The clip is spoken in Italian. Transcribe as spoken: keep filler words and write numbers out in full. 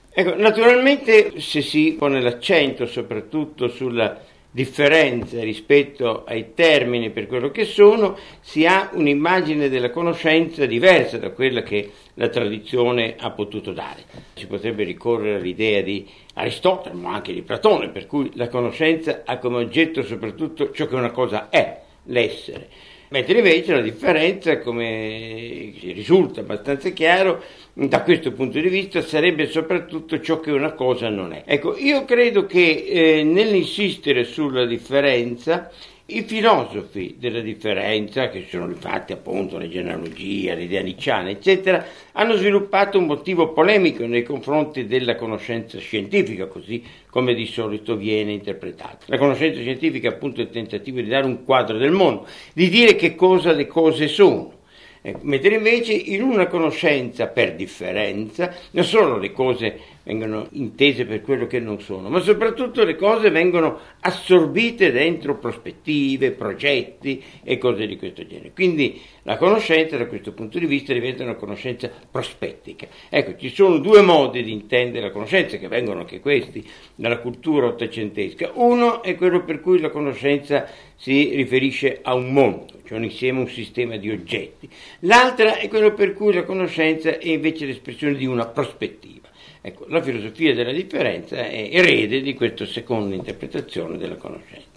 Ecco, naturalmente se si pone l'accento soprattutto sulla differenza rispetto ai termini per quello che sono, si ha un'immagine della conoscenza diversa da quella che la tradizione ha potuto dare. Si potrebbe ricorrere all'idea di Aristotele, ma anche di Platone, per cui la conoscenza ha come oggetto soprattutto ciò che una cosa è, l'essere. Mentre invece la differenza, come risulta abbastanza chiaro, da questo punto di vista sarebbe soprattutto ciò che una cosa non è. Ecco, io credo che eh, nell'insistere sulla differenza, i filosofi della differenza, che sono infatti appunto la genealogia, l'idea nicciana, eccetera, hanno sviluppato un motivo polemico nei confronti della conoscenza scientifica, così come di solito viene interpretata. La conoscenza scientifica è appunto il tentativo di dare un quadro del mondo, di dire che cosa le cose sono. Eh, mentre invece in una conoscenza per differenza non solo le cose vengono intese per quello che non sono, ma soprattutto le cose vengono assorbite dentro prospettive, progetti e cose di questo genere. Quindi la conoscenza da questo punto di vista diventa una conoscenza prospettica. Ecco, ci sono due modi di intendere la conoscenza, che vengono anche questi dalla cultura ottocentesca. Uno è quello per cui la conoscenza si riferisce a un mondo, cioè un insieme, un sistema di oggetti. L'altra è quello per cui la conoscenza è invece l'espressione di una prospettiva. Ecco, la filosofia della differenza è erede di questa seconda interpretazione della conoscenza.